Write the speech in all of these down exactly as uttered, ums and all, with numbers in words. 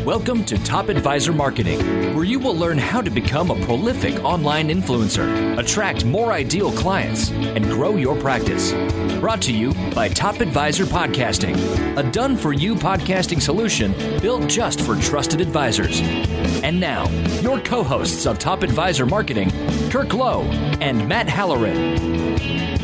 Welcome to Top Advisor Marketing, where you will learn how to become a prolific online influencer, attract more ideal clients, and grow your practice. Brought to you by Top Advisor Podcasting, a done-for-you podcasting solution built just for trusted advisors. And now, your co-hosts of Top Advisor Marketing, Kirk Lowe and Matt Halloran.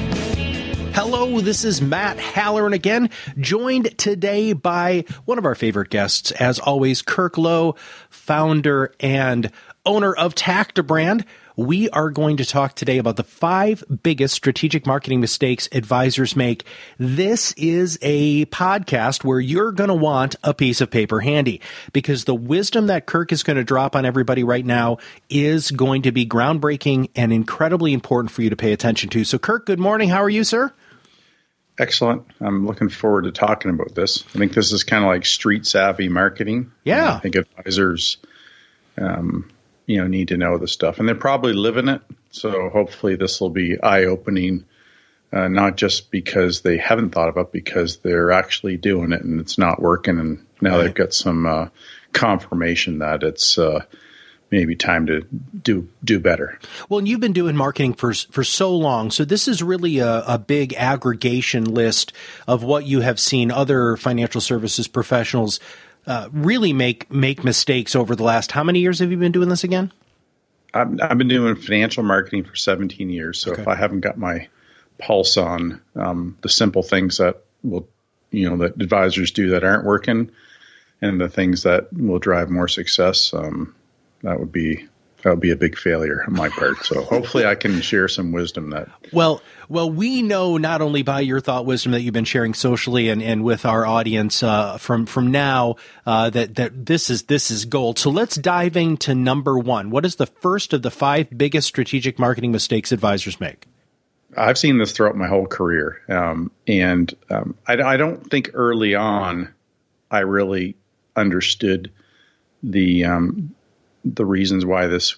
Hello, this is Matt Halloran again, joined today by one of our favorite guests, as always, Kirk Lowe, founder and owner of Tactobrand. We are going to talk today about the five biggest strategic marketing mistakes advisors make. This is a podcast where you're going to want a piece of paper handy, because the wisdom that Kirk is going to drop on everybody right now is going to be groundbreaking and incredibly important for you to pay attention to. So, Kirk, good morning. How are you, sir? Excellent. I'm looking forward to talking about this. I think this is kind of like street savvy marketing. Yeah. I think advisors, um, you know, need to know this stuff, and they're probably living it. So hopefully this will be eye opening, uh, not just because they haven't thought about it, because they're actually doing it and it's not working. And now right. they've got some uh, confirmation that it's uh, maybe time to do do better. Well, and you've been doing marketing for for so long, so this is really a, a big aggregation list of what you have seen other financial services professionals uh, really make make mistakes over the last. How many years have you been doing this again? I've, I've been doing financial marketing for seventeen years. So okay. if I haven't got my pulse on um, the simple things that will, you know, that advisors do that aren't working, and the things that will drive more success, um, That would be that would be a big failure on my part. So hopefully I can share some wisdom that. Well, well, we know not only by your thought wisdom that you've been sharing socially and, and with our audience uh, from from now uh, that that this is this is gold. So let's dive into number one. What is the first of the five biggest strategic marketing mistakes advisors make? I've seen this throughout my whole career, um, and um, I, I don't think early on I really understood the. Um, the reasons why this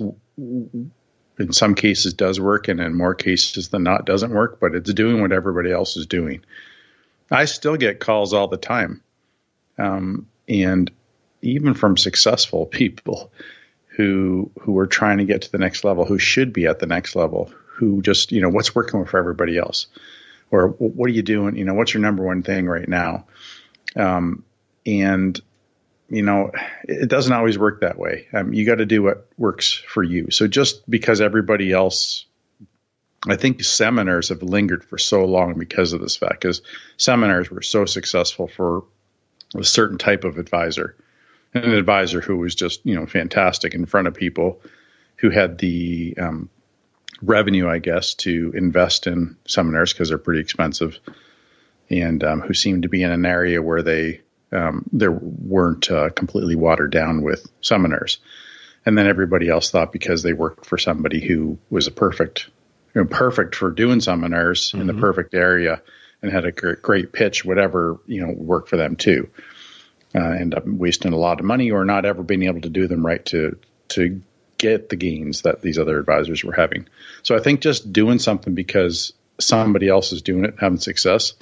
in some cases does work and in more cases than not doesn't work, but it's doing what everybody else is doing. I still get calls all the time. Um, and even from successful people who, who are trying to get to the next level, who should be at the next level, who just, you know, what's working for everybody else, or what are you doing? You know, what's your number one thing right now? Um, and, You know, it doesn't always work that way. Um, you got to do what works for you. So just because everybody else, I think seminars have lingered for so long because of this fact, because seminars were so successful for a certain type of advisor, and an advisor who was just, you know, fantastic in front of people who had the um, revenue, I guess, to invest in seminars because they're pretty expensive, and um, who seemed to be in an area where they Um, there weren't uh, completely watered down with seminars. And then everybody else thought because they worked for somebody who was a perfect, you know, perfect for doing seminars mm-hmm. in the perfect area and had a great, great pitch, whatever, you know, worked for them too. Uh, end up wasting a lot of money or not ever being able to do them right to, to get the gains that these other advisors were having. So I think just doing something because somebody else is doing it, having success,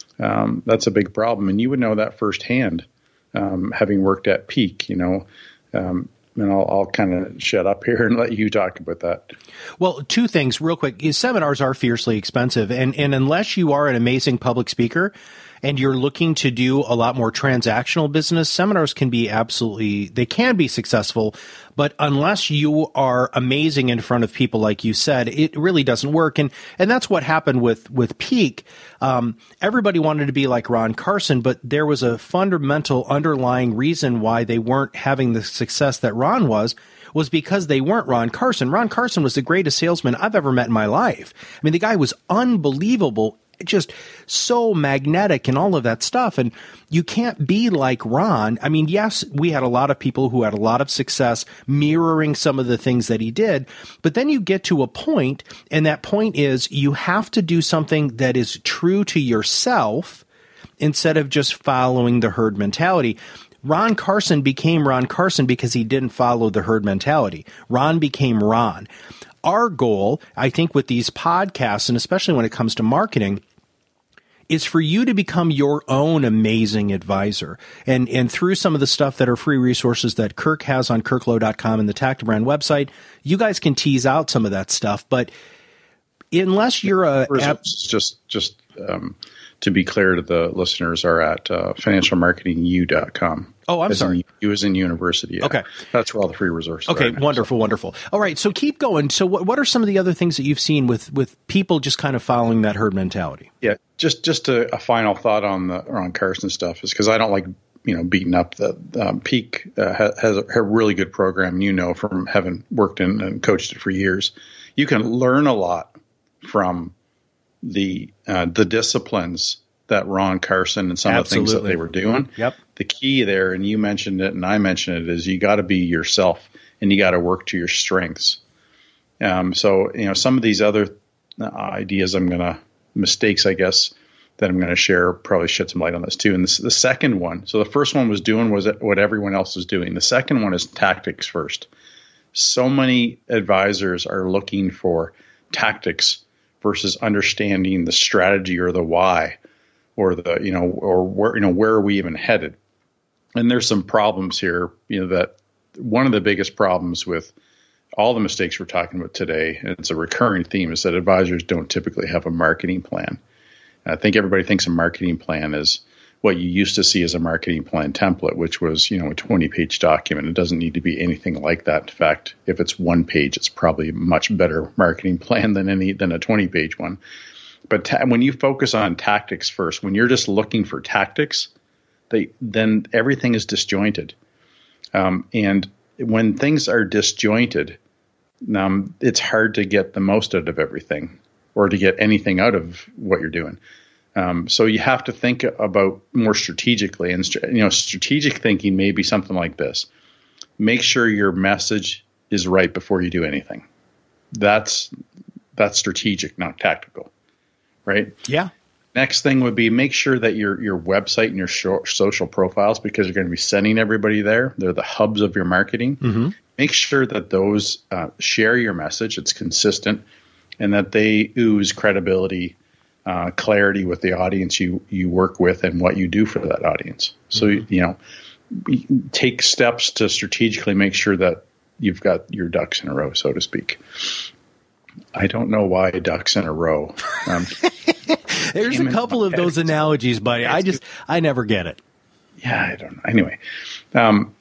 Um, that's a big problem. And you would know that firsthand, um, having worked at Peak, you know, um, and I'll, I'll kind of shut up here and let you talk about that. Well, two things real quick. Seminars are fiercely expensive. And, and unless you are an amazing public speaker and you're looking to do a lot more transactional business, seminars can be absolutely, they can be successful. But unless you are amazing in front of people, like you said, it really doesn't work. And and that's what happened with, with Peak. Um, everybody wanted to be like Ron Carson, but there was a fundamental underlying reason why they weren't having the success that Ron was, was because they weren't Ron Carson. Ron Carson was the greatest salesman I've ever met in my life. I mean, the guy was unbelievable, just so magnetic and all of that stuff. And you can't be like Ron. I mean, yes, we had a lot of people who had a lot of success mirroring some of the things that he did. But then you get to a point, and that point is you have to do something that is true to yourself instead of just following the herd mentality. Ron Carson became Ron Carson because he didn't follow the herd mentality. Ron became Ron. Our goal, I think, with these podcasts, and especially when it comes to marketing, is for you to become your own amazing advisor. And and through some of the stuff that are free resources that Kirk has on kirk lowe dot com and the Tactobrand website, you guys can tease out some of that stuff. But unless you're a app- just just um, to be clear to the listeners, are at uh, financial marketing u dot com. Oh, I'm as sorry. In, U is in university. Yeah. Okay. That's where all the free resources okay, are. Okay, wonderful, wonderful. All right, so keep going. So what, what are some of the other things that you've seen with, with people just kind of following that herd mentality? Yeah, just just a, a final thought on the on Carson stuff is because I don't like, you know, beating up the um, Peak uh, has, has a, a really good program, you know, from having worked in and coached it for years. You can learn a lot from the uh, the disciplines that Ron Carson and some Absolutely. of the things that they were doing. Yep. The key there, and you mentioned it and I mentioned it, is you got to be yourself and you got to work to your strengths. Um, so, you know, some of these other ideas I'm going to, mistakes, I guess, that I'm going to share probably shed some light on this too. And this, the second one, so the first one was doing was what everyone else was doing. The second one is tactics first. So many advisors are looking for tactics versus understanding the strategy or the why. Or the, you know, or where, you know, where are we even headed? And there's some problems here, you know, that one of the biggest problems with all the mistakes we're talking about today, and it's a recurring theme, is that advisors don't typically have a marketing plan. I think everybody thinks a marketing plan is what you used to see as a marketing plan template, which was, you know, a twenty page document. It doesn't need to be anything like that. In fact, if it's one page, it's probably a much better marketing plan than any, than a twenty page one. But ta- when you focus on tactics first, when you're just looking for tactics, they, then everything is disjointed. Um, and when things are disjointed, um, it's hard to get the most out of everything or to get anything out of what you're doing. Um, so you have to think about more strategically. And you know, strategic thinking may be something like this. Make sure your message is right before you do anything. That's that's strategic, not tactical. Right? Yeah. Next thing would be make sure that your your website and your sh- social profiles, because you're going to be sending everybody there, they're the hubs of your marketing. Mm-hmm. Make sure that those uh, share your message, it's consistent, and that they ooze credibility, uh, clarity with the audience you, you work with and what you do for that audience. So, mm-hmm. you know, take steps to strategically make sure that you've got your ducks in a row, so to speak. I don't know why ducks in a row. Um, There's a couple of those analogies, buddy. I just, I never get it. Yeah, I don't know. Anyway, um,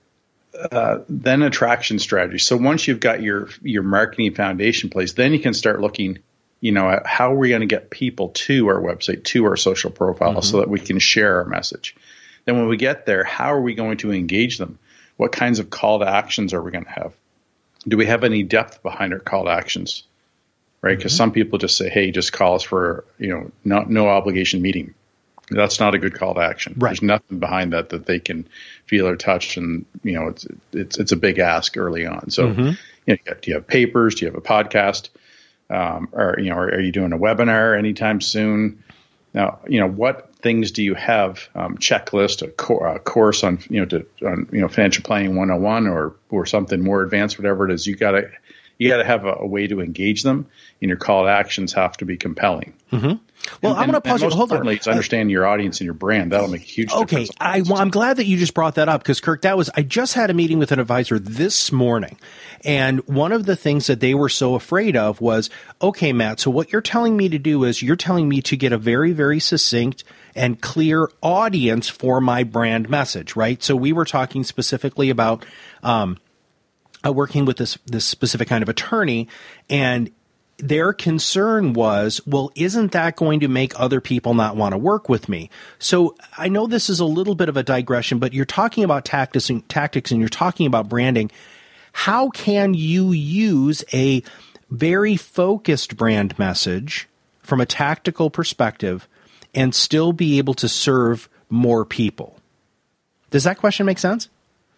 uh, then attraction strategy. So once you've got your your marketing foundation in place, then you can start looking, you know, at how are we going to get people to our website, to our social profile, mm-hmm. so that we can share our message. Then when we get there, how are we going to engage them? What kinds of call to actions are we going to have? Do we have any depth behind our call to actions, right? Because mm-hmm. some people just say, hey, just call us for, you know, no, no obligation meeting. That's not a good call to action. Right. There's nothing behind that that they can feel or touch. And, you know, it's it's it's a big ask early on. So, mm-hmm. you know, do you have papers? Do you have a podcast? Um, or, you know, are, are you doing a webinar anytime soon? Now, you know, what things do you have? Um, checklist, a, co- a course on, you know, to, on, you know, financial planning one oh one or, or something more advanced, whatever it is. You gotta, you gotta have a, a way to engage them, and your call to actions have to be compelling. Mm-hmm. Well, and, I'm going to pause you. Hold on. It's understanding your audience and your brand. That'll make a huge okay, difference. I, well, I'm glad that you just brought that up because, Kirk, that was I just had a meeting with an advisor this morning, and one of the things that they were so afraid of was, okay, Matt, so what you're telling me to do is you're telling me to get a very, very succinct and clear audience for my brand message, right? So we were talking specifically about um, uh, working with this this specific kind of attorney, and their concern was, well, isn't that going to make other people not want to work with me? So I know this is a little bit of a digression, but you're talking about tactics and, tactics and you're talking about branding. How can you use a very focused brand message from a tactical perspective and still be able to serve more people? Does that question make sense?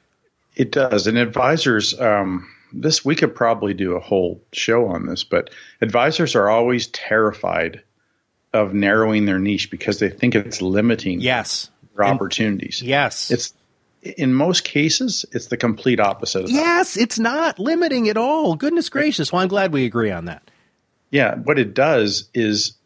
It does. And advisors, um, this we could probably do a whole show on this, but advisors are always terrified of narrowing their niche because they think it's limiting yes. their opportunities. And, yes. It's in most cases, it's the complete opposite of that. Yes, it's not limiting at all. Goodness gracious. Well, I'm glad we agree on that. Yeah, what it does is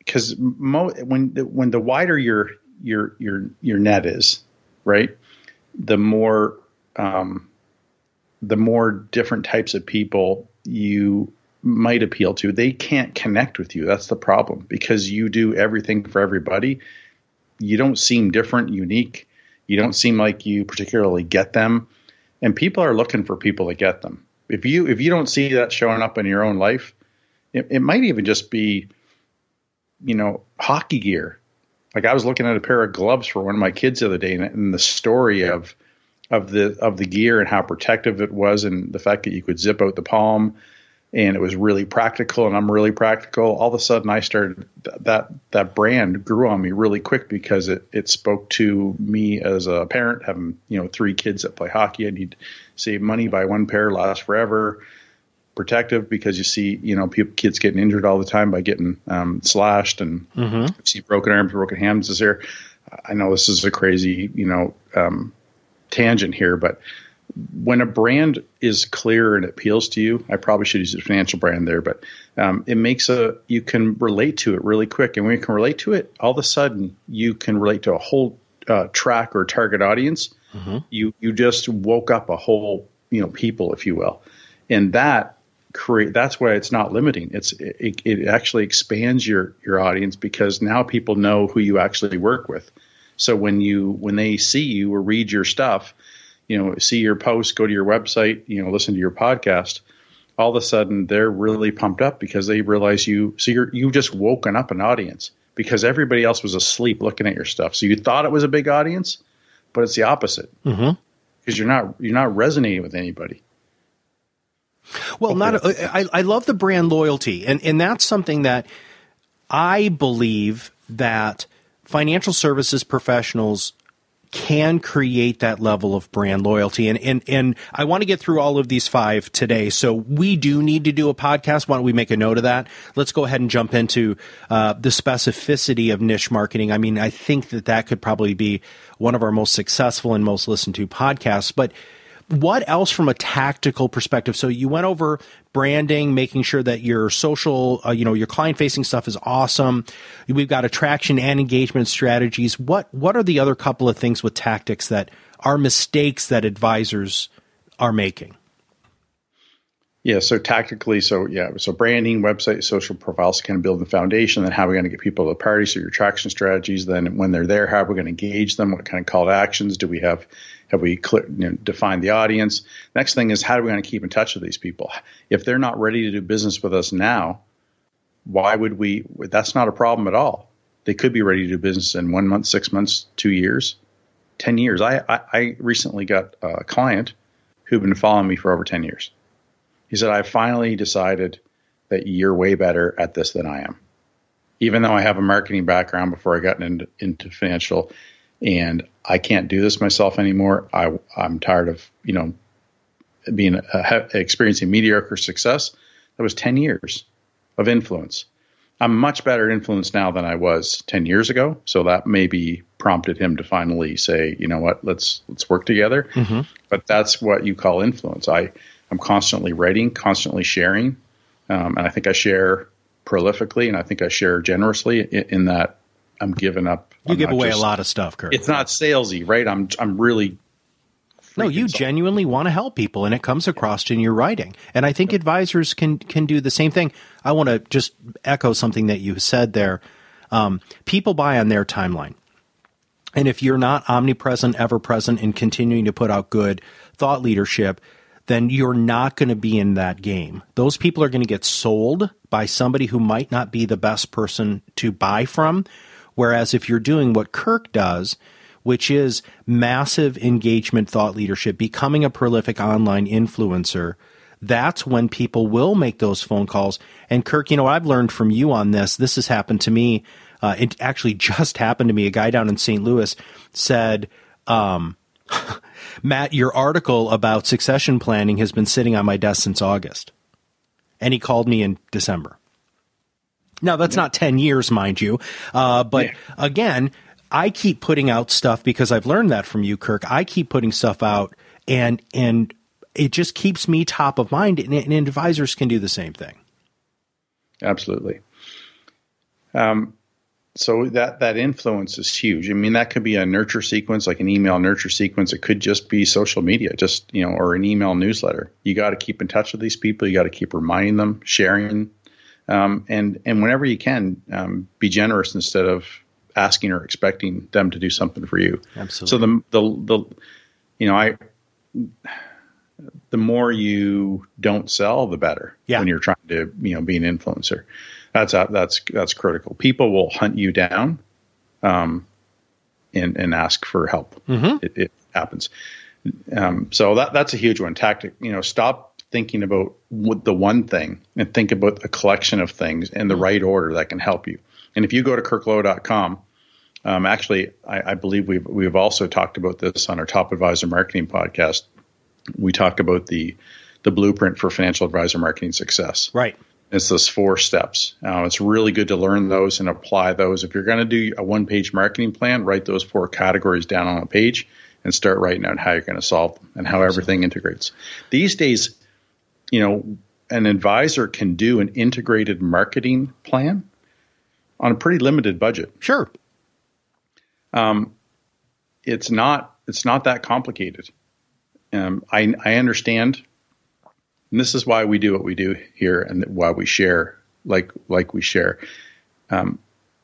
because mo- when the, when the wider your your your your net is, right, the more um, the more different types of people you might appeal to. They can't connect with you. That's the problem, because you do everything for everybody. You don't seem different, unique. You don't seem like you particularly get them, and people are looking for people that get them. If you if you don't see that showing up in your own life, it, it might even just be, you know, hockey gear. Like I was looking at a pair of gloves for one of my kids the other day, and, and the story of of the of the gear and how protective it was, and the fact that you could zip out the palm, and it was really practical, and I'm really practical. All of a sudden, I started that that brand grew on me really quick because it it spoke to me as a parent, having you know three kids that play hockey. I need to save money, buy one pair, last forever. Protective because you see, you know, people, kids getting injured all the time by getting um, slashed, and mm-hmm. you see broken arms, broken hands this year. I know this is a crazy, you know, um, tangent here, but when a brand is clear and it appeals to you, I probably should use a financial brand there, but um, it makes a, you can relate to it really quick. And when you can relate to it, all of a sudden you can relate to a whole uh, track or target audience. Mm-hmm. You, you just woke up a whole, you know, people, if you will. And that create, that's why it's not limiting. It's, it, it actually expands your, your audience, because now people know who you actually work with. So when you, when they see you or read your stuff, you know, see your post, go to your website, you know, listen to your podcast, all of a sudden they're really pumped up because they realize you, so you're, you just woken up an audience because everybody else was asleep looking at your stuff. So you thought it was a big audience, but it's the opposite, because mm-hmm. you're not, you're not resonating with anybody. Well, not, I, I love the brand loyalty, and, and that's something that I believe that financial services professionals can create that level of brand loyalty. And, and, and I want to get through all of these five today. So we do need to do a podcast. Why don't we make a note of that? Let's go ahead and jump into uh, the specificity of niche marketing. I mean, I think that that could probably be one of our most successful and most listened to podcasts. But what else from a tactical perspective? So you went over branding, making sure that your social, uh, you know, your client-facing stuff is awesome. We've got attraction and engagement strategies. What what are the other couple of things with tactics that are mistakes that advisors are making? Yeah, so tactically, so yeah, so branding, website, social profiles kind of build the foundation. Then how are we going to get people to the party? So your attraction strategies. Then when they're there, how are we going to engage them? What kind of call to actions do we have? Have we clear, you know, defined the audience? Next thing is, how are we going to keep in touch with these people? If they're not ready to do business with us now, why would we? That's not a problem at all. They could be ready to do business in one month, six months, two years, ten years. I, I, I recently got a client who'd been following me for over ten years. He said, I finally decided that you're way better at this than I am. Even though I have a marketing background before I got into, into financial, and I can't do this myself anymore. I, I'm tired of, you know, being uh, experiencing mediocre success. That was ten years of influence. I'm much better at influence now than I was ten years ago. So that maybe prompted him to finally say, you know what, let's let's work together. Mm-hmm. But that's what you call influence. I, I'm constantly writing, constantly sharing. Um, and I think I share prolifically, and I think I share generously in, in that I'm giving up. You I'm give away just, a lot of stuff, Kurt. It's not salesy, right? I'm I'm really. No, you something. genuinely want to help people, and it comes across in your writing. And I think advisors can can do the same thing. I want to just echo something that you said there. Um, people buy on their timeline. And if you're not omnipresent, ever present, and continuing to put out good thought leadership, then you're not going to be in that game. Those people are going to get sold by somebody who might not be the best person to buy from. Whereas if you're doing what Kirk does, which is massive engagement thought leadership, becoming a prolific online influencer, that's when people will make those phone calls. And Kirk, you know, I've learned from you on this. This has happened to me. Uh, it actually just happened to me. A guy down in Saint Louis said, um, Matt, your article about succession planning has been sitting on my desk since August. And he called me in December. Now, that's not ten years, mind you. Uh, but yeah. Again, I keep putting out stuff because I've learned that from you, Kirk. I keep putting stuff out, and and it just keeps me top of mind, and, and advisors can do the same thing. Absolutely. Um, so that, that influence is huge. I mean, that could be a nurture sequence, like an email nurture sequence. It could just be social media, just, you know, or an email newsletter. You got to keep in touch with these people. You got to keep reminding them, sharing, um, and, and whenever you can, um, be generous instead of asking or expecting them to do something for you. Absolutely. So the, the, the, you know, I, the more you don't sell, the better. Yeah. When you're trying to, you know, be an influencer. That's that's that's critical. People will hunt you down, um, and and ask for help. Mm-hmm. It, it happens. Um, so that that's a huge one. Tactic. You know, stop thinking about what the one thing and think about a collection of things in the mm-hmm. right order that can help you. And if you go to kirk lowe dot com, um, actually, I, I believe we've we've also talked about this on our Top Advisor Marketing podcast. We talk about the the blueprint for financial advisor marketing success. Right. It's those four steps. Uh, it's really good to learn those and apply those. If you're going to do a one-page marketing plan, write those four categories down on a page and start writing out how you're going to solve them and how everything integrates. These days, you know, an advisor can do an integrated marketing plan on a pretty limited budget. Sure. Um, it's not it's not that complicated. Um, I I understand. And this is why we do what we do here and why we share like like we share. Um,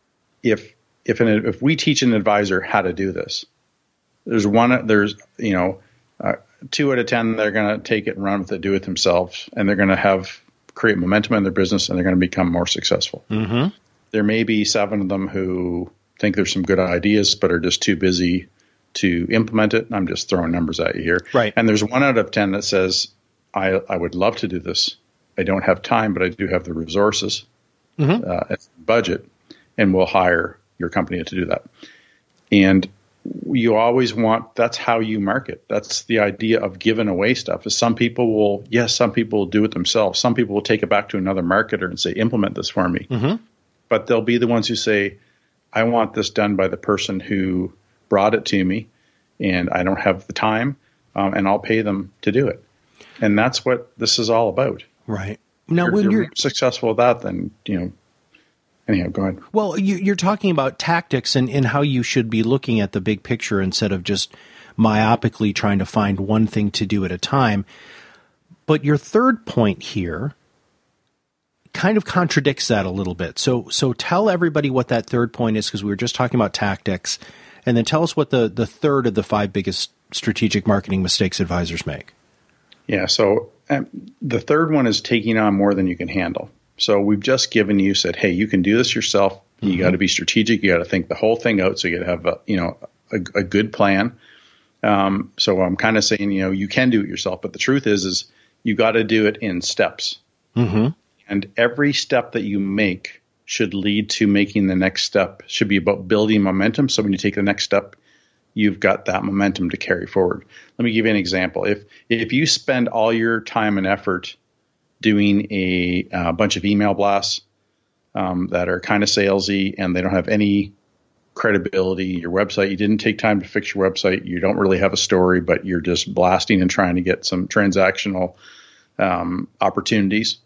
if if an, if we teach an advisor how to do this, there's one there's you know uh, two out of ten they're going to take it and run with it, do it themselves, and they're going to have create momentum in their business and they're going to become more successful. Mm-hmm. There may be seven of them who think there's some good ideas but are just too busy to implement it. I'm just throwing numbers at you here. Right. And there's one out of ten that says, I, I would love to do this. I don't have time, but I do have the resources, mm-hmm. uh, budget, and we'll hire your company to do that. And you always want, that's how you market. That's the idea of giving away stuff. Is some people will, yes, some people will do it themselves. Some people will take it back to another marketer and say, implement this for me. Mm-hmm. But they'll be the ones who say, I want this done by the person who brought it to me, and I don't have the time, um, and I'll pay them to do it. And that's what this is all about. Right. Now, you're, when you're, you're successful at that, then, you know, anyhow, go ahead. Well, you, you're talking about tactics and, and how you should be looking at the big picture instead of just myopically trying to find one thing to do at a time. But your third point here kind of contradicts that a little bit. So, so tell everybody what that third point is, because we were just talking about tactics, and then tell us what the, the third of the five biggest strategic marketing mistakes advisors make. Yeah. So um, the third one is taking on more than you can handle. So we've just given you said, hey, you can do this yourself. You mm-hmm. got to be strategic. You got to think the whole thing out. So you got to have a, you know, a, a good plan. Um, so I'm kind of saying, you know, you can do it yourself, but the truth is, is you got to do it in steps. Mm-hmm. And every step that you make should lead to making the next step. Should be about building momentum. So when you take the next step, you've got that momentum to carry forward. Let me give you an example. If if you spend all your time and effort doing a, a bunch of email blasts um, that are kind of salesy and they don't have any credibility, your website, you didn't take time to fix your website, you don't really have a story, but you're just blasting and trying to get some transactional um, opportunities.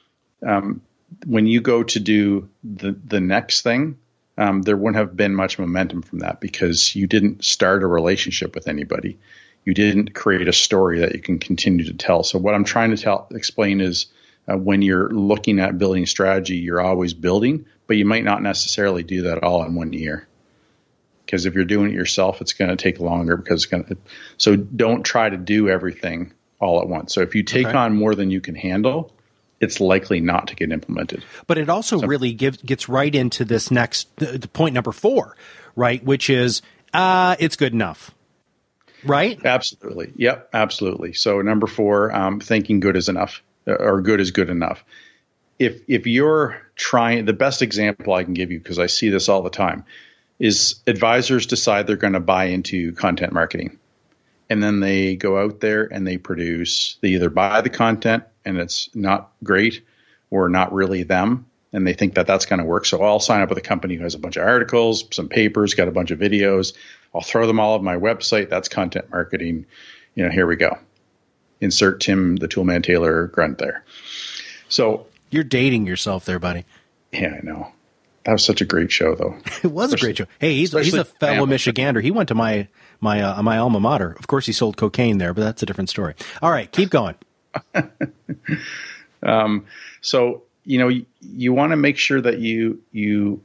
Um, when you go to do the, the next thing, Um, there wouldn't have been much momentum from that because you didn't start a relationship with anybody. You didn't create a story that you can continue to tell. So what I'm trying to tell, explain is uh, when you're looking at building strategy, you're always building, but you might not necessarily do that all in one year. Because if you're doing it yourself, it's going to take longer because it's going to. So don't try to do everything all at once. So if you take okay. on more than you can handle, it's likely not to get implemented. But it also so, really gives, gets right into this next the, the point number four, right? Which is, uh, it's good enough, right? Absolutely. Yep, absolutely. So number four, um, thinking good is enough or good is good enough. If if you're trying, the best example I can give you, because I see this all the time, is advisors decide they're going to buy into content marketing. And then they go out there and they produce, they either buy the content and it's not great or not really them, and they think that that's going to work. So I'll sign up with a company who has a bunch of articles, some papers, got a bunch of videos. I'll throw them all on my website. That's content marketing. You know, here we go. Insert Tim the Toolman Taylor grunt there. So you're dating yourself there, buddy. Yeah, I know. that was such a great show, though. It was especially, a great show. Hey, he's he's a fellow family. Michigander. He went to my my uh, my alma mater. Of course, he sold cocaine there, but that's a different story. All right, keep going. um, so you know, you, you want to make sure that you you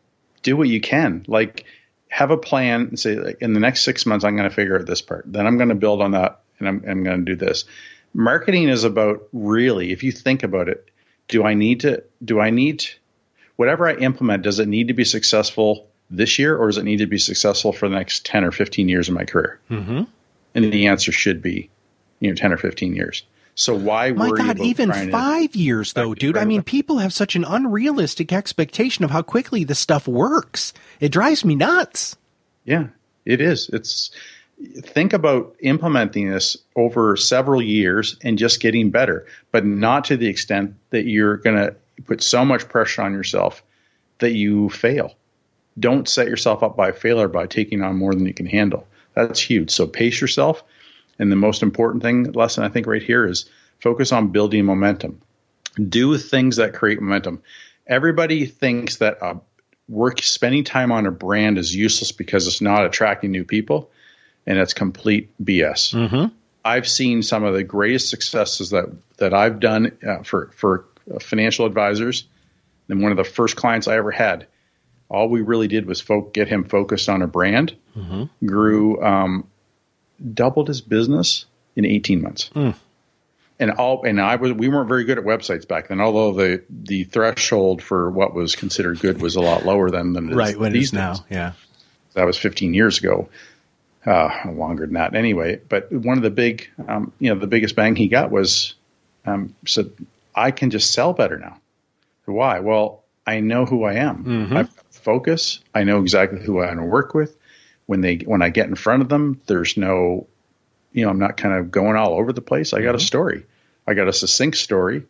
do what you can. Like, have a plan and say, like, in the next six months, I'm going to figure out this part. Then I'm going to build on that, and I'm, I'm going to do this. Marketing is about, really, if you think about it, do I need to, do I need, whatever I implement, does it need to be successful this year, or does it need to be successful for the next ten or fifteen years of my career? Mm-hmm. And the answer should be, you know, ten or fifteen years. So why My worry God, about even five years, though, dude. I mean, people have such an unrealistic expectation of how quickly this stuff works. It drives me nuts. Yeah, it is. It's think about implementing this over several years and just getting better, but not to the extent that you're going to put so much pressure on yourself that you fail. Don't set yourself up by failure by taking on more than you can handle. That's huge. So pace yourself. And the most important thing, lesson I think right here is focus on building momentum. Do things that create momentum. Everybody thinks that uh, work spending time on a brand is useless because it's not attracting new people, and it's complete B S. Mm-hmm. I've seen some of the greatest successes that that I've done uh, for for financial advisors, and one of the first clients I ever had. All we really did was fo- get him focused on a brand, mm-hmm. grew. Um, doubled his business in eighteen months. Mm. And all, and I was, we weren't very good at websites back then, although the, the threshold for what was considered good was a lot lower than, than right, it when these it is now. days. Yeah. That was fifteen years ago, uh, longer than that anyway. But one of the big, um, you know, the biggest bang he got was, um, said, I can just sell better now. Why? Well, I know who I am. Mm-hmm. I've got focus. I know exactly who I want to work with. When they, when I get in front of them, there's no, you know, I'm not kind of going all over the place. I got mm-hmm. a story. I got a succinct story.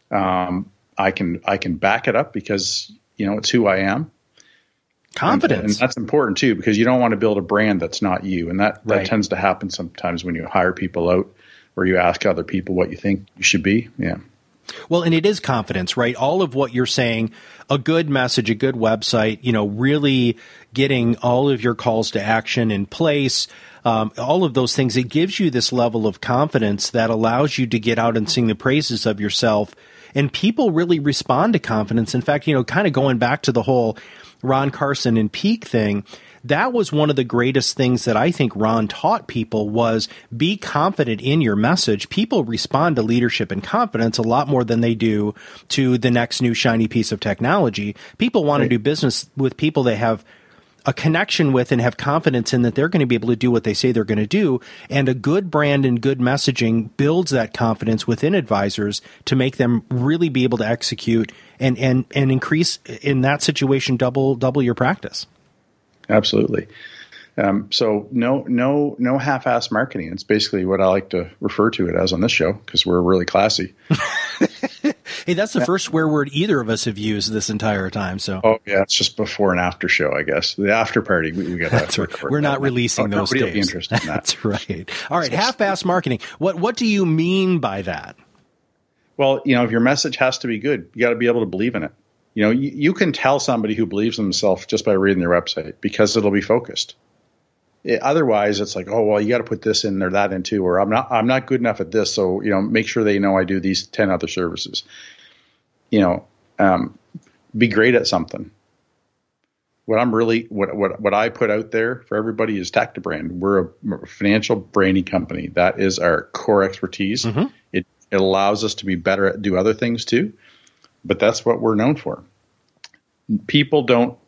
Um, I can, I can back it up because, you know, it's who I am. Confidence. And, and that's important too, because you don't want to build a brand that's not you. And that, right. that tends to happen sometimes when you hire people out or you ask other people what you think you should be. Yeah. Well, and it is confidence, right? All of what you're saying, a good message, a good website, you know, really getting all of your calls to action in place, um, all of those things, it gives you this level of confidence that allows you to get out and sing the praises of yourself. And people really respond to confidence. In fact, you know, kind of going back to the whole Ron Carson and Peak thing, that was one of the greatest things that I think Ron taught people was be confident in your message. People respond to leadership and confidence a lot more than they do to the next new shiny piece of technology. People want right. to do business with people they have a connection with and have confidence in that they're going to be able to do what they say they're going to do. And a good brand and good messaging builds that confidence within advisors to make them really be able to execute and, and, and increase in that situation, double, double your practice. Absolutely. Um, so no, no, no half-ass marketing. It's basically what I like to refer to it as on this show because we're really classy. Hey, that's the first swear word either of us have used this entire time. So, oh yeah, it's just before and after show, I guess. The after party, we, we got. That's right. We're not releasing oh, those tapes. Nobody will be interested in that. That's right. All right, half-ass marketing. What what do you mean by that? Well, you know, if your message has to be good, you got to be able to believe in it. You know, you, you can tell somebody who believes in themselves just by reading their website because it'll be focused. It, otherwise, it's like, oh, well, you got to put this in or that in too, or I'm not, I'm not good enough at this. So, you know, make sure they know I do these ten other services. You know, um, be great at something. What I'm really, what, what, what I put out there for everybody is Tactibrand. We're a, we're a financial branding company. That is our core expertise. Mm-hmm. It, it allows us to be better at do other things too. But that's what we're known for. People don't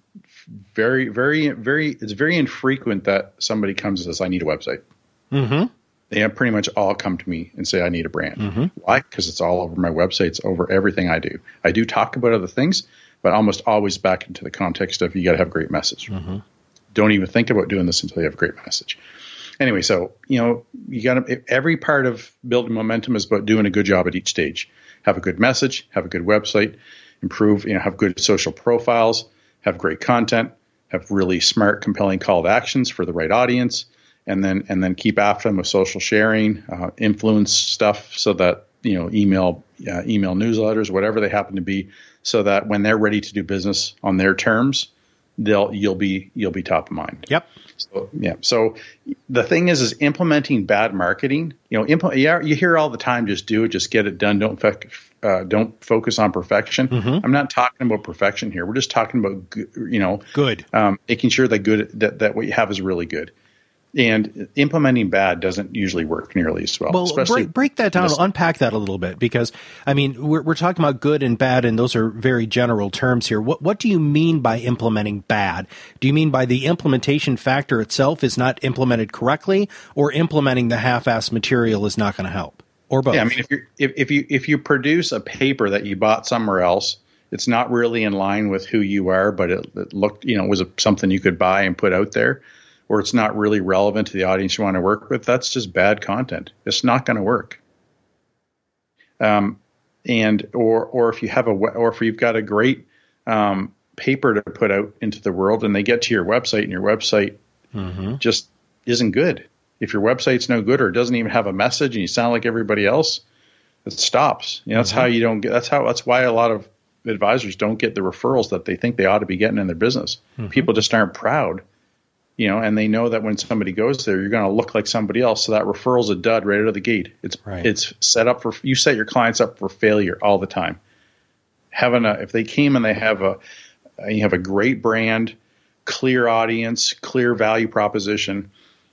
very, very, very, it's very infrequent that somebody comes and says, I need a website. Mm-hmm. They have pretty much all come to me and say, I need a brand. Mm-hmm. Why? Because it's all over my website. It's over everything I do. I do talk about other things, but almost always back into the context of you got to have a great message. Mm-hmm. Don't even think about doing this until you have a great message. Anyway, so, you know, you got to, every part of building momentum is about doing a good job at each stage. Have a good message, have a good website, improve, you know, have good social profiles, have great content, have really smart, compelling call to actions for the right audience, and then and then keep after them with social sharing, uh, influence stuff so that you know, email, uh, email newsletters, whatever they happen to be, so that when they're ready to do business on their terms, they'll, you'll be, you'll be top of mind. Yep. So, yeah. So the thing is, is implementing bad marketing, you know, impl- yeah, you hear all the time, just do it, just get it done. Don't, fe- uh, don't focus on perfection. Mm-hmm. I'm not talking about perfection here. We're just talking about, you know, good, um, making sure that good, that, that what you have is really good. And implementing bad doesn't usually work nearly as well. Well, especially break, break that down, this, unpack that a little bit, because, I mean, we're, we're talking about good and bad, and those are very general terms here. What, what do you mean by implementing bad? Do you mean by the implementation factor itself is not implemented correctly, or implementing the half-assed material is not going to help, or both? Yeah, I mean, if, you're, if, if you if you produce a paper that you bought somewhere else, it's not really in line with who you are, but it, it looked, you know, was a, something you could buy and put out there, or it's not really relevant to the audience you want to work with, that's just bad content. It's not going to work. Um, and or or if you have a or if you've got a great um, paper to put out into the world, and they get to your website, and your website mm-hmm. just isn't good. If your website's no good, or it doesn't even have a message, and you sound like everybody else, it stops. You know, that's mm-hmm. how you don't get. That's how. That's why a lot of advisors don't get the referrals that they think they ought to be getting in their business. Mm-hmm. People just aren't proud. You know, and they know that when somebody goes there, you're going to look like somebody else. So that referral's a dud right out of the gate. It's right. It's set up for, you set your clients up for failure all the time. Having a, if they came and they have a, you have a great brand, clear audience, clear value proposition,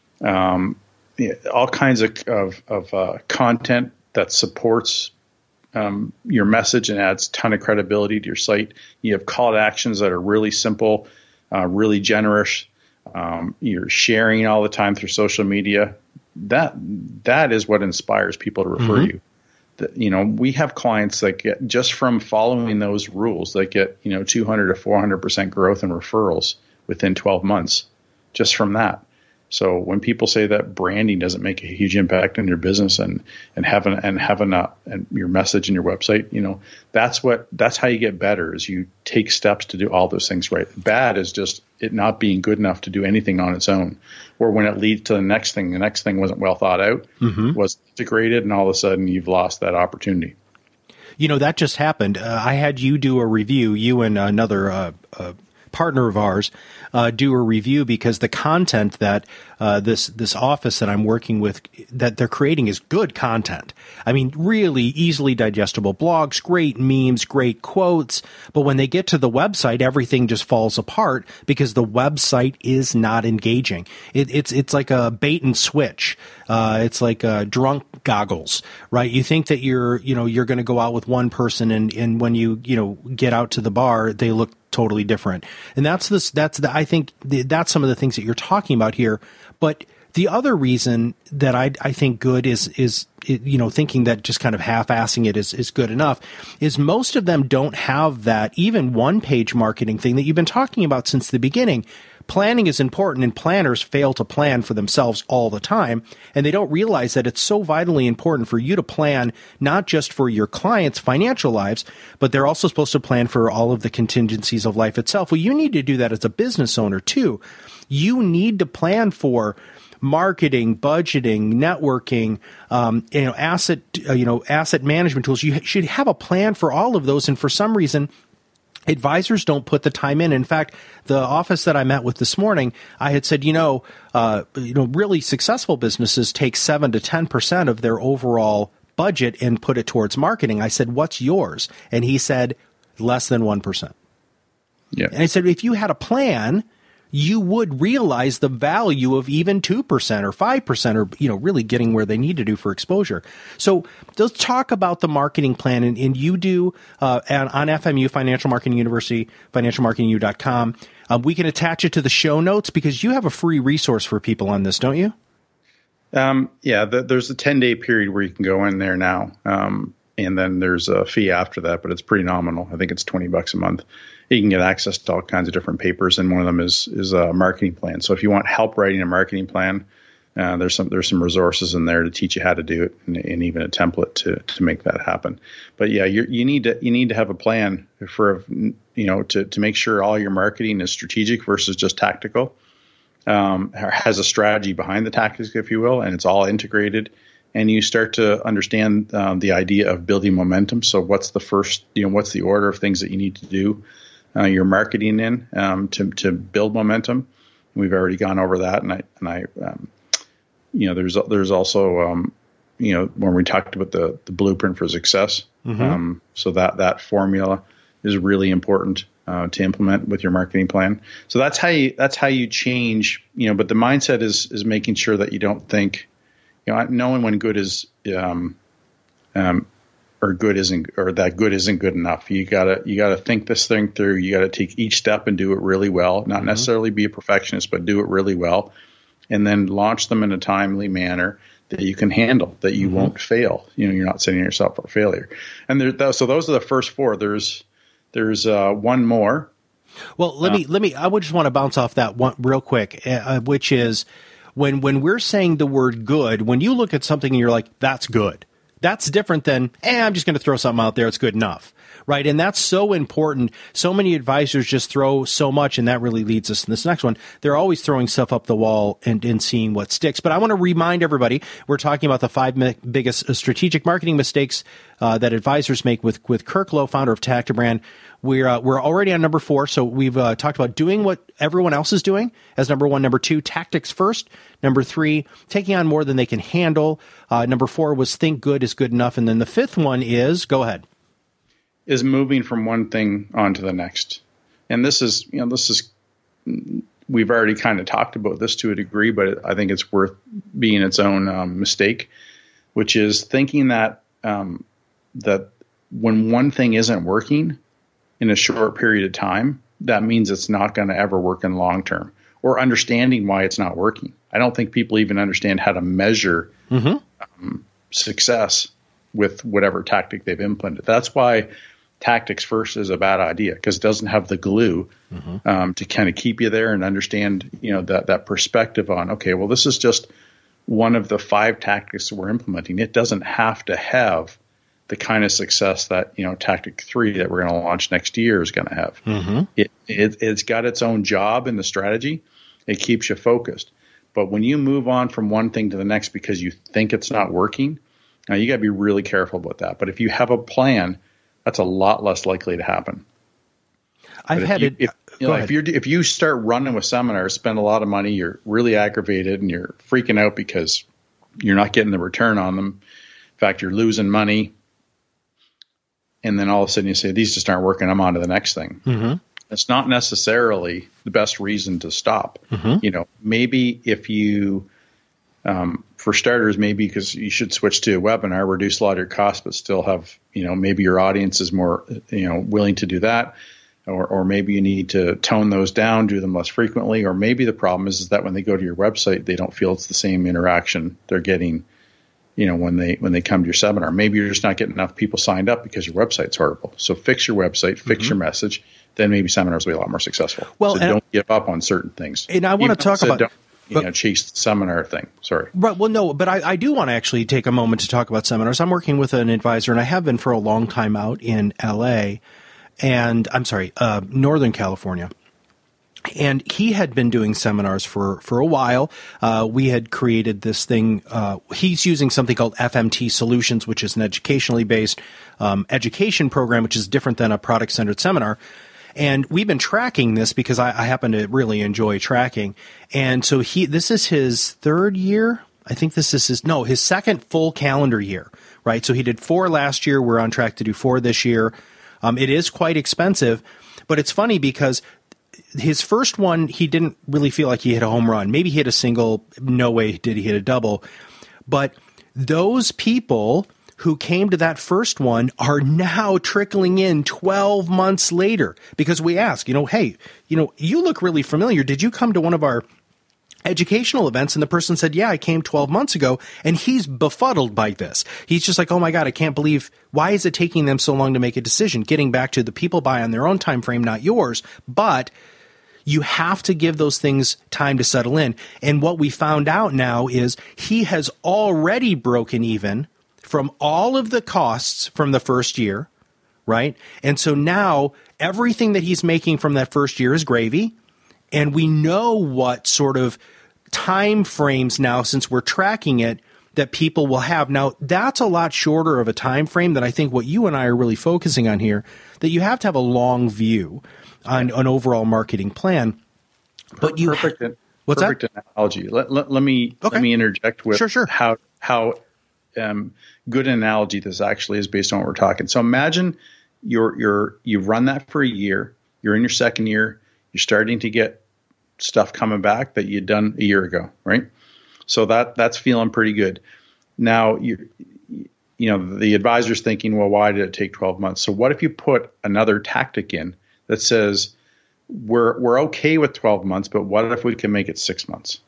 um, all kinds of, of, of uh, content that supports um, your message and adds a ton of credibility to your site. You have call to actions that are really simple, uh, really generous. Um, you're sharing all the time through social media. That that is what inspires people to refer mm-hmm. you. The, you know, we have clients that get, just from following those rules, that get, you know, two hundred to four hundred percent growth in referrals within twelve months, just from that. So when people say that branding doesn't make a huge impact on your business and and having and having a and your message and your website, you know, that's what that's how you get better, is you take steps to do all those things right. Bad is just it not being good enough to do anything on its own, or when it leads to the next thing, the next thing wasn't well thought out, mm-hmm. was integrated, and all of a sudden you've lost that opportunity. You know, that just happened. Uh, I had you do a review, you and another uh, uh, partner of ours uh, do a review, because the content that uh, this this office that I'm working with, that they're creating, is good content. I mean, really easily digestible blogs, great memes, great quotes. But when they get to the website, everything just falls apart because the website is not engaging. It, it's it's like a bait and switch. Uh, it's like uh, drunk goggles, right? You think that you're you know you're going to go out with one person, and and when you you know get out to the bar, they look totally different. And that's this that's the I think the, that's some of the things that you're talking about here. But the other reason that I I think good is is you know thinking that just kind of half-assing it is is good enough is most of them don't have that even one-page marketing thing that you've been talking about since the beginning. Planning is important, and planners fail to plan for themselves all the time, and they don't realize that it's so vitally important for you to plan not just for your clients' financial lives, but they're also supposed to plan for all of the contingencies of life itself. Well, you need to do that as a business owner too. You need to plan for marketing, budgeting, networking, um, you know, asset, uh, you know, asset management tools. You should have a plan for all of those, and for some reason, advisors don't put the time in. In fact, the office that I met with this morning, I had said, you know, uh, you know, really successful businesses take seven to ten percent of their overall budget and put it towards marketing. I said, what's yours? And he said, less than one percent. Yeah. And I said, if you had a plan, you would realize the value of even two percent or five percent, or, you know, really getting where they need to do for exposure. So let's talk about the marketing plan. And, and you do uh, on, on F M U, Financial Marketing University, financial marketing u dot com. Um, we can attach it to the show notes, because you have a free resource for people on this, don't you? Um, yeah, the, there's a ten-day period where you can go in there now. Um, and then there's a fee after that, but it's pretty nominal. I think it's twenty bucks a month. You can get access to all kinds of different papers, and one of them is is a marketing plan. So if you want help writing a marketing plan, uh, there's some there's some resources in there to teach you how to do it, and, and even a template to to make that happen. But yeah, you you need to you need to have a plan for you know to to make sure all your marketing is strategic versus just tactical. Um, has a strategy behind the tactics, if you will, and it's all integrated. and you start to understand um, the idea of building momentum. So what's the first, you know, what's the order of things that you need to do uh, your marketing in um, to to build momentum? We've already gone over that, and I and I, um, you know, there's there's also um, you know, when we talked about the the blueprint for success. Mm-hmm. Um, so that that formula is really important uh, to implement with your marketing plan. So that's how you that's how you change, you know. But the mindset is is making sure that you don't think, you know, knowing when good is um, um, or good isn't, or that good isn't good enough. You gotta you gotta think this thing through. You gotta take each step and do it really well. Not mm-hmm. necessarily be a perfectionist, but do it really well, and then launch them in a timely manner that you can handle, that you mm-hmm. won't fail. You know, you're not setting yourself for failure. And there, so those are the first four. There's there's uh, one more. Well, let uh, me let me. I would just want to bounce off that one real quick, uh, which is when when we're saying the word good. When you look at something and you're like, "That's good," that's different than, "Eh, I'm just going to throw something out there. It's good enough." Right. And that's so important. So many advisors just throw so much, and that really leads us to this next one. They're always throwing stuff up the wall and, and seeing what sticks. But I want to remind everybody, we're talking about the five mi- biggest strategic marketing mistakes uh, that advisors make with, with Kirk Lowe, founder of Tactibran. We're, uh, we're already on number four. So we've uh, talked about doing what everyone else is doing as number one. Number two, tactics first. Number three, taking on more than they can handle. Uh, number four was think good is good enough. And then the fifth one is, go ahead. is moving from one thing on to the next. And this is, you know, this is, we've already kind of talked about this to a degree, but I think it's worth being its own um, mistake, which is thinking that, um, that when one thing isn't working in a short period of time, that means it's not going to ever work in long term, or understanding why it's not working. I don't think people even understand how to measure mm-hmm. um, success with whatever tactic they've implemented. That's why tactics first is a bad idea, because it doesn't have the glue mm-hmm. um, to kind of keep you there and understand, you know, that that perspective on, okay, well, this is just one of the five tactics that we're implementing. It doesn't have to have the kind of success that, you know, tactic three that we're going to launch next year is going to have. Mm-hmm. It, it it's got its own job in the strategy. It keeps you focused. But when you move on from one thing to the next because you think it's not working, now you got to be really careful about that. But if you have a plan, that's a lot less likely to happen. I've had you, it. If, you know, if you if you start running with seminars, spend a lot of money, you're really aggravated and you're freaking out because you're not getting the return on them. In fact, you're losing money. And then all of a sudden you say, these just aren't working. I'm on to the next thing. Mm-hmm. It's not necessarily the best reason to stop. Mm-hmm. You know, maybe if you, um, for starters, maybe because you should switch to a webinar, reduce a lot of your costs, but still have, you know, maybe your audience is more, you know, willing to do that. Or, or maybe you need to tone those down, do them less frequently. Or maybe the problem is, is that when they go to your website, they don't feel it's the same interaction they're getting, you know, when they when they come to your seminar. Maybe you're just not getting enough people signed up because your website's horrible. So fix your website, fix mm-hmm. your message, then maybe seminars will be a lot more successful. Well, so don't give up on certain things. And I want to talk about don't, you but, know, chase the seminar thing. Sorry. Right. Well, no, but I, I do want to actually take a moment to talk about seminars. I'm working with an advisor, and I have been for a long time out in L A, and I'm sorry, uh, Northern California. And he had been doing seminars for, for a while. Uh, we had created this thing. Uh, he's using something called F M T Solutions, which is an educationally based um, education program, which is different than a product-centered seminar. And we've been tracking this because I, I happen to really enjoy tracking. And so he, this is his third year. I think this is his, no, his second full calendar year, right? So he did four last year. We're on track to do four this year. Um, it is quite expensive, but it's funny because his first one, he didn't really feel like he hit a home run. Maybe he hit a single. No way did he hit a double. But those people who came to that first one are now trickling in twelve months later, because we ask, you know, hey, you know, you look really familiar. Did you come to one of our educational events? And the person said, yeah, I came twelve months ago. And he's befuddled by this. He's just like, oh my God, I can't believe, why is it taking them so long to make a decision? Getting back to the people buy on their own time frame, not yours. But you have to give those things time to settle in. And what we found out now is he has already broken even from all of the costs from the first year, right? And so now everything that he's making from that first year is gravy. And we know what sort of time frames now, since we're tracking it, that people will have. Now, that's a lot shorter of a time frame than I think what you and I are really focusing on here, that you have to have a long view on an overall marketing plan. But you perfect, ha- what's perfect that? analogy. Let, let, let me okay. let me interject with sure, sure. how how um, good an analogy this actually is based on what we're talking. So imagine you're you're you've run that for a year. You're in your second year. You're starting to get stuff coming back that you'd done a year ago, right? So that that's feeling pretty good. Now you you know the advisor's thinking, well, why did it take twelve months? So what if you put another tactic in that says we're we're okay with twelve months, but what if we can make it six months?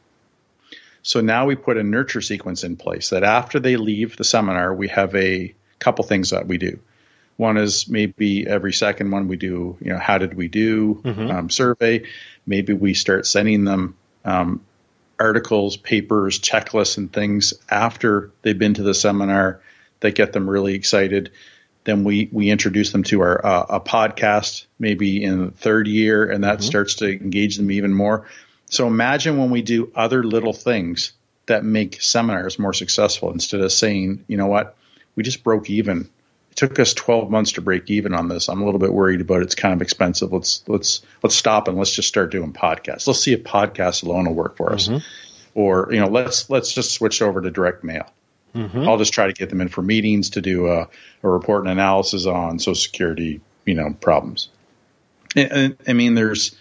So now we put a nurture sequence in place that after they leave the seminar, we have a couple things that we do. One is maybe every second one we do, you know, how did we do mm-hmm. um, survey. Maybe we start sending them um, articles, papers, checklists, and things after they've been to the seminar that get them really excited. Then we we introduce them to our uh, a podcast maybe in the third year, and that mm-hmm. starts to engage them even more. So imagine when we do other little things that make seminars more successful instead of saying, you know what, we just broke even. It took us twelve months to break even on this. I'm a little bit worried about it. It's kind of expensive. Let's let's let's stop and let's just start doing podcasts. Let's see if podcasts alone will work for us. Mm-hmm. Or, you know, let's let's just switch over to direct mail. Mm-hmm. I'll just try to get them in for meetings to do a, a report and analysis on Social Security, you know, problems. And, and, I mean, there's,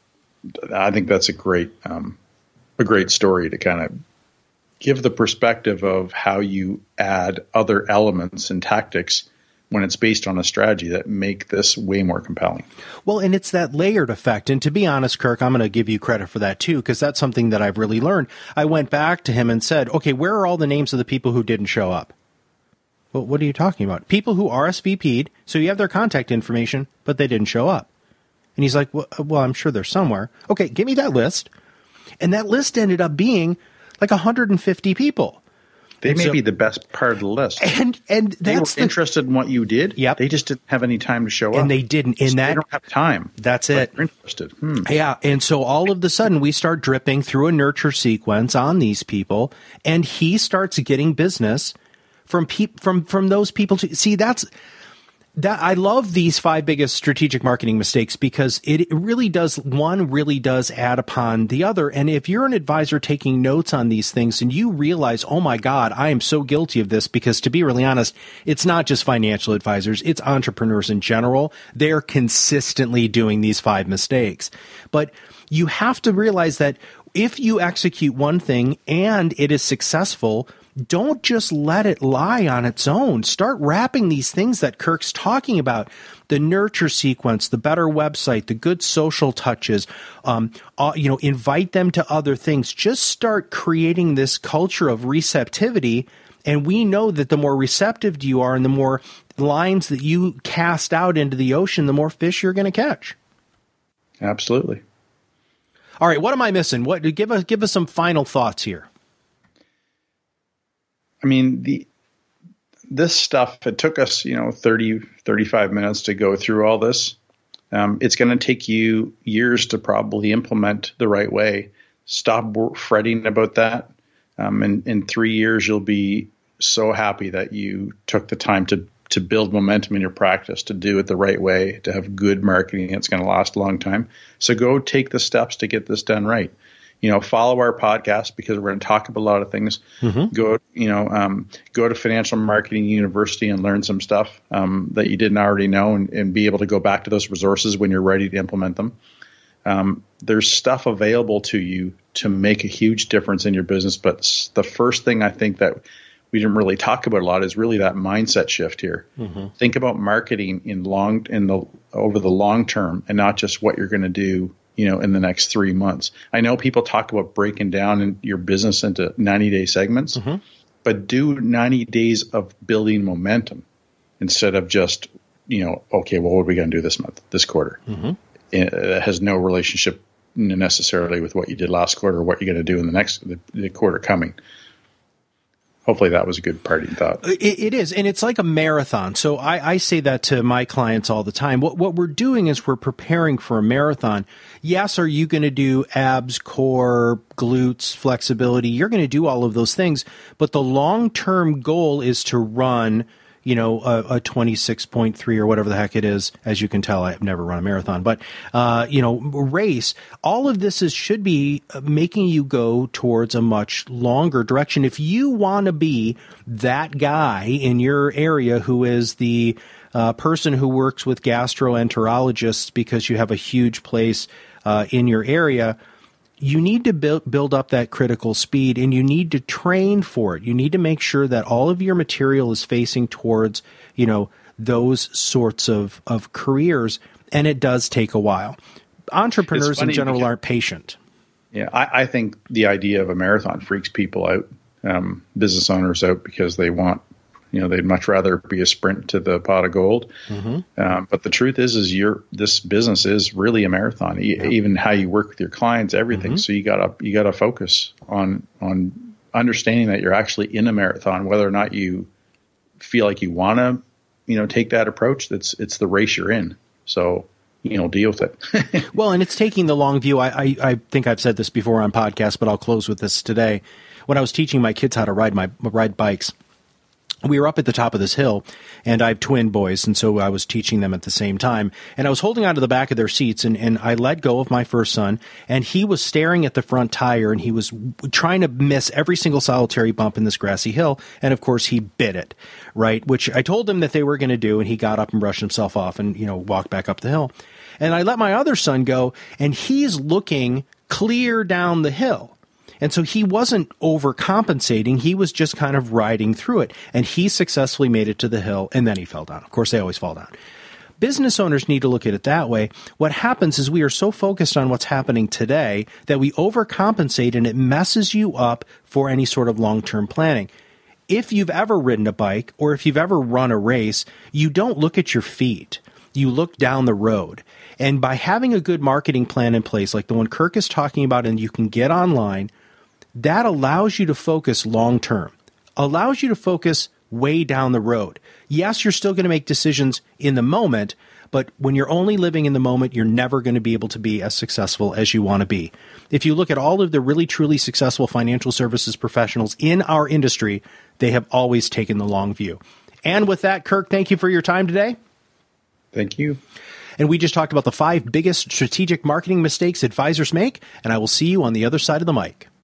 I think that's a great, um, a great story to kind of give the perspective of how you add other elements and tactics when it's based on a strategy that make this way more compelling. Well, and it's that layered effect. And to be honest, Kirk, I'm going to give you credit for that too, because that's something that I've really learned. I went back to him and said, okay, where are all the names of the people who didn't show up? Well, what are you talking about? People who R S V P'd, so you have their contact information, but they didn't show up. And he's like, well, well, I'm sure they're somewhere. Okay, give me that list. And that list ended up being like one hundred fifty people. They and may so, be the best part of the list. And and they that's were the, interested in what you did. Yep. They just didn't have any time to show and up. And they didn't. In so that, they don't have time. That's it. They're interested. Hmm. Yeah. And so all of a sudden we start dripping through a nurture sequence on these people, and he starts getting business from pe- from from those people. To, see, that's that. I love these five biggest strategic marketing mistakes because it really does. One really does add upon the other. And if you're an advisor taking notes on these things and you realize, oh my God, I am so guilty of this, because to be really honest, it's not just financial advisors, it's entrepreneurs in general. They're consistently doing these five mistakes. But you have to realize that if you execute one thing and it is successful, don't just let it lie on its own. Start wrapping these things that Kirk's talking about. The nurture sequence, the better website, the good social touches, um, uh, you know, invite them to other things. Just start creating this culture of receptivity. And we know that the more receptive you are and the more lines that you cast out into the ocean, the more fish you're going to catch. Absolutely. All right. What am I missing? What give us, give us some final thoughts here. I mean, the this stuff, it took us, you know, thirty, thirty-five minutes to go through all this. Um, it's going to take you years to probably implement the right way. Stop fretting about that. Um, and in three years, you'll be so happy that you took the time to, to build momentum in your practice, to do it the right way, to have good marketing. It's going to last a long time. So go take the steps to get this done right. You know, follow our podcast because we're going to talk about a lot of things. Mm-hmm. Go, you know, um, go to Financial Marketing University and learn some stuff um, that you didn't already know, and, and be able to go back to those resources when you're ready to implement them. Um, there's stuff available to you to make a huge difference in your business. But the first thing I think that we didn't really talk about a lot is really that mindset shift here. Mm-hmm. Think about marketing in long in the over the long term, and not just what you're going to do, you know, in the next three months. I know people talk about breaking down in your business into ninety day segments, mm-hmm. but do ninety days of building momentum instead of just, you know, okay, well, what are we going to do this month, this quarter? Mm-hmm. It has no relationship necessarily with what you did last quarter or what you're going to do in the next the, the quarter coming. hopefully that was a good parting thought. It, it is. And it's like a marathon. So I, I say that to my clients all the time. What, what we're doing is we're preparing for a marathon. Yes, are you going to do abs, core, glutes, flexibility? You're going to do all of those things. But the long-term goal is to run, you know, a, a twenty-six point three or whatever the heck it is. As you can tell, I've never run a marathon, but, uh, you know, race. All of this is, should be making you go towards a much longer direction. If you want to be that guy in your area who is the uh, person who works with gastroenterologists because you have a huge place uh, in your area, you need to build build up that critical speed, and you need to train for it. You need to make sure that all of your material is facing towards, you know, those sorts of, of careers, and it does take a while. Entrepreneurs in general because, aren't patient. Yeah, I, I think the idea of a marathon freaks people out, um, business owners out, because they want, you know, they'd much rather be a sprint to the pot of gold. Mm-hmm. Um, but the truth is, is your this business is really a marathon. E- yeah. Even how you work with your clients, everything. Mm-hmm. So you gotta you gotta focus on on understanding that you're actually in a marathon, whether or not you feel like you want to, you know, take that approach. That's it's the race you're in. So, you know, deal with it. Well, and it's taking the long view. I, I I think I've said this before on podcasts, but I'll close with this today. When I was teaching my kids how to ride my ride bikes, we were up at the top of this hill, and I have twin boys, and so I was teaching them at the same time. And I was holding onto the back of their seats, and, and I let go of my first son, and he was staring at the front tire, and he was trying to miss every single solitary bump in this grassy hill. And, of course, he bit it, right, which I told him that they were going to do, and he got up and brushed himself off and, you know, walked back up the hill. And I let my other son go, and he's looking clear down the hill. And so he wasn't overcompensating. He was just kind of riding through it. And he successfully made it to the hill, and then he fell down. Of course, they always fall down. Business owners need to look at it that way. What happens is we are so focused on what's happening today that we overcompensate, and it messes you up for any sort of long-term planning. If you've ever ridden a bike or if you've ever run a race, you don't look at your feet. You look down the road. And by having a good marketing plan in place, like the one Kirk is talking about, and you can get online, that allows you to focus long-term, allows you to focus way down the road. Yes, you're still going to make decisions in the moment, but when you're only living in the moment, you're never going to be able to be as successful as you want to be. If you look at all of the really, truly successful financial services professionals in our industry, they have always taken the long view. And with that, Kirk, thank you for your time today. Thank you. And we just talked about the five biggest strategic marketing mistakes advisors make, and I will see you on the other side of the mic.